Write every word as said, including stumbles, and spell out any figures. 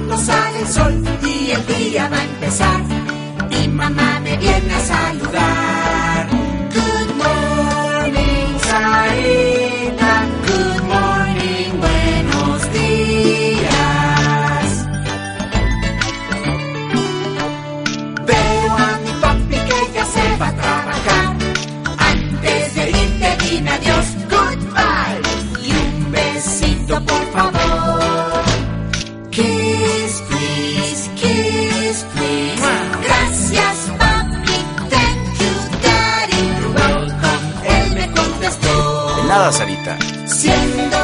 cuando sale el sol y el día va a empezar. Mi mamá me viene a saludar. Good morning, Sarita. Good morning, buenos días. Veo a mi papi que ya se va a trabajar. Antes de irte dime adiós, goodbye. Y un besito por favor. Kiss, please, kiss, please. Gracias, papi, thank you, daddy. You're welcome, él me contestó. De nada, Sarita. Siendo